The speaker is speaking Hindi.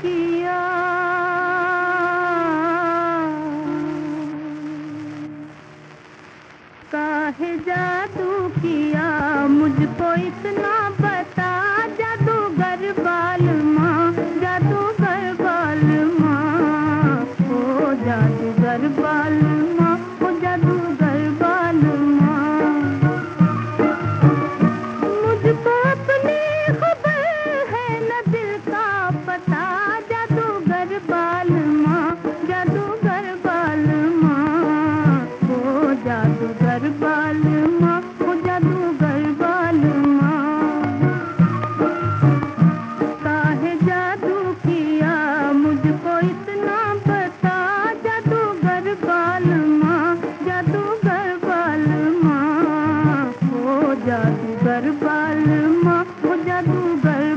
किया, काहे जादू किया मुझको इतना बता। जादूगर बालमा, जादूगर बालमा, ओ जादूगर बालमा, ओ जादूगर बालमा। मुझको अपनी खबर है न दिल का पता। जादूगर बालमा, जादूगर बालमा, ओ जादूगर बालमा, ओ जादूगर बालमा। काहे जादू किया मुझको इतना बता। जादूगर बालमा, जादूगर बालमा, ओ जादूगर बालमा, ओ जादूगर